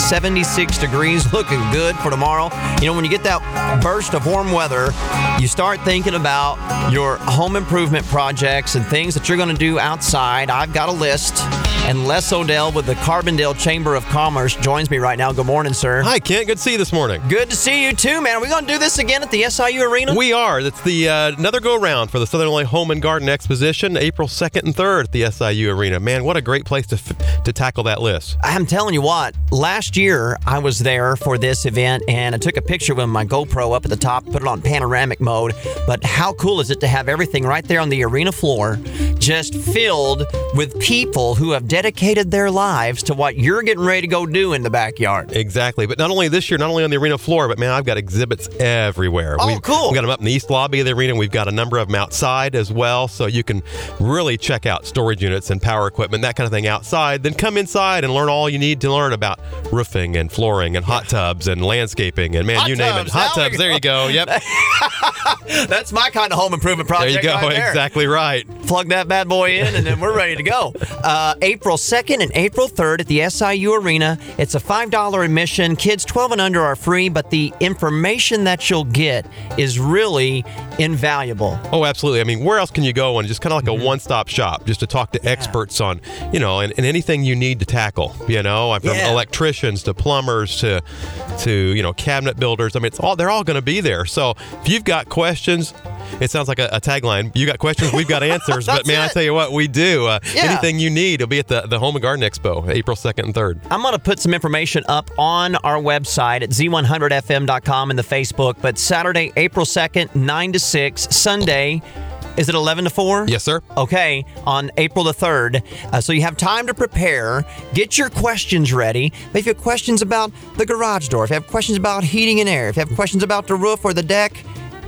76 degrees, looking good for tomorrow. You know, when you get that burst of warm weather, you start thinking about your home improvement projects and things that you're going to do outside. I've got a list. And Les Odell with the Carbondale Chamber of Commerce joins me right now. Good morning, sir. Hi, Kent. Good to see you this morning. Good to see you, too, man. Are we going to do this again at the SIU Arena? We are. It's the another go-around for the Southern Illinois Home and Garden Exposition, April 2nd and 3rd at the SIU Arena. Man, what a great place to tackle that list. I'm telling you what, last year I was there for this event, and I took a picture with my GoPro up at the top, put it on panoramic mode. But how cool is it to have everything right there on the arena floor just filled with people who have dedicated their lives to what you're getting ready to go do in the backyard. Exactly. But not only this year, not only on the arena floor, but man, I've got exhibits everywhere. Cool. We've got them up in the east lobby of the arena. We've got a number of them outside as well. So you can really check out storage units and power equipment, that kind of thing outside. Then come inside and learn all you need to learn about roofing and flooring and hot tubs and landscaping and man, you name it. Hot tubs. There you go. Yep. That's my kind of home improvement project. There you go. Right there. Exactly right. Plug that bad boy in, and then we're ready to go. April 2nd and April 3rd at the SIU Arena. It's a $5 admission. Kids 12 and under are free, but the information that you'll get is really invaluable. Oh, absolutely. I mean, where else can you go and just kind of like a one-stop shop just to talk to experts on, you know, and anything you need to tackle, you know, from electricians to plumbers to, you know, cabinet builders. I mean, they're all going to be there. So if you've got questions, it sounds like a tagline. You got questions, we've got answers. But man, I tell you what, we do. Anything you need, it'll be at the Home and Garden Expo, April 2nd and 3rd. I'm going to put some information up on our website at z100fm.com and the Facebook. But Saturday, April 2nd, 9 to 6. Sunday, is it 11 to 4? Yes, sir. Okay, on April the 3rd. So you have time to prepare. Get your questions ready. If you have questions about the garage door, if you have questions about heating and air, if you have questions about the roof or the deck,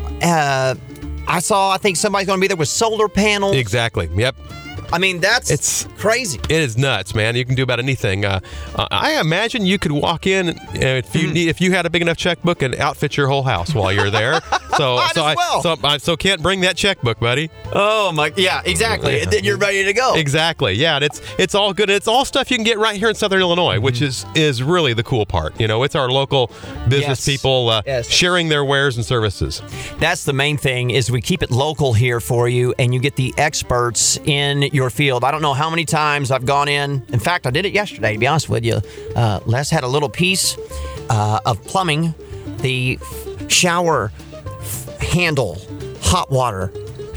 I think somebody's going to be there with solar panels. Exactly. Yep. I mean, it's crazy. It is nuts, man. You can do about anything. I imagine you could walk in if you had a big enough checkbook and outfit your whole house while you're there. So can't bring that checkbook, buddy. Oh my, yeah, exactly. And then you're ready to go. Exactly. Yeah, and it's all good. It's all stuff you can get right here in Southern Illinois, which is really the cool part. You know, it's our local business people sharing their wares and services. That's the main thing is we keep it local here for you, and you get the experts in your field. I don't know how many times I've gone in. In fact, I did it yesterday, to be honest with you. Les had a little piece of plumbing. The shower handle, hot water,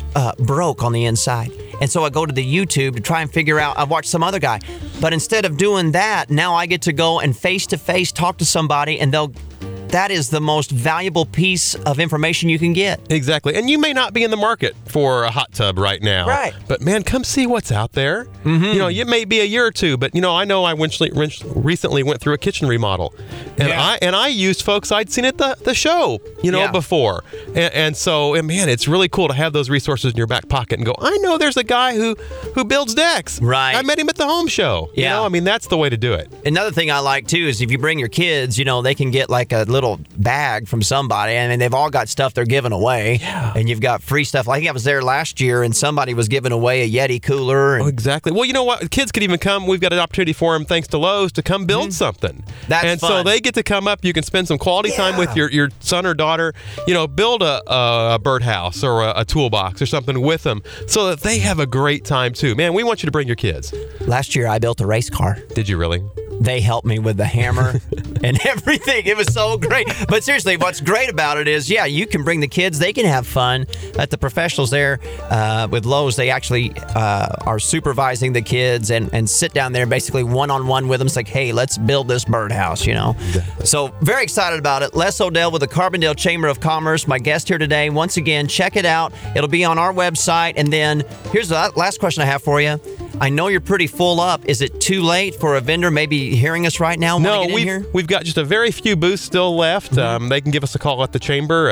broke on the inside. And so I go to the YouTube to try and figure out, I watched some other guy. But instead of doing that, now I get to go and face-to-face talk to somebody, and that is the most valuable piece of information you can get. Exactly. And you may not be in the market for a hot tub right now. Right. But man, come see what's out there. Mm-hmm. You know, it may be a year or two, but you know I recently went through a kitchen remodel. And I used folks I'd seen at the show, before. And so, man, it's really cool to have those resources in your back pocket and go, I know there's a guy who builds decks. Right. I met him at the home show. Yeah. You know, I mean, that's the way to do it. Another thing I like too is if you bring your kids, they can get like a little bag from somebody, and they've all got stuff they're giving away. Yeah. And you've got free stuff. Like I was there last year, and somebody was giving away a Yeti cooler. Oh, exactly. Well, you know what? Kids could even come. We've got an opportunity for them, thanks to Lowe's, to come build something. That's fun. So they get to come up. You can spend some quality time with your son or daughter. Build a birdhouse or a toolbox or something with them so that they have a great time too. Man, we want you to bring your kids. Last year, I built a race car. Did you really? They helped me with the hammer and everything. It was so great. But seriously, what's great about it is, you can bring the kids. They can have fun. At the professionals there with Lowe's, they actually are supervising the kids and sit down there basically one-on-one with them. It's like, hey, let's build this birdhouse, Exactly. So very excited about it. Les Odell with the Carbondale Chamber of Commerce, my guest here today. Once again, check it out. It'll be on our website. And then here's the last question I have for you. I know you're pretty full up. Is it too late for a vendor maybe hearing us right now? No, we've got just a very few booths still left. Mm-hmm. They can give us a call at the chamber,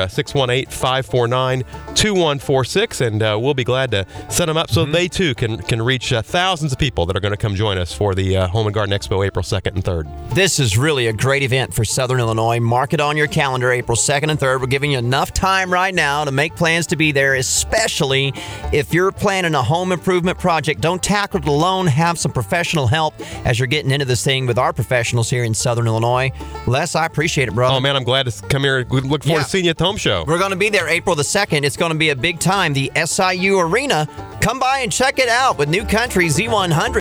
618-549-2146, and we'll be glad to set them up so they too can reach thousands of people that are going to come join us for the Home and Garden Expo April 2nd and 3rd. This is really a great event for Southern Illinois. Mark it on your calendar, April 2nd and 3rd. We're giving you enough time right now to make plans to be there, especially if you're planning a home improvement project. Don't tackle not going to alone have some professional help as you're getting into this thing with our professionals here in Southern Illinois. Les, I appreciate it, brother. Oh, man, I'm glad to come here. We look forward to seeing you at the home show. We're going to be there April the 2nd. It's going to be a big time. The SIU Arena. Come by and check it out with New Country Z100.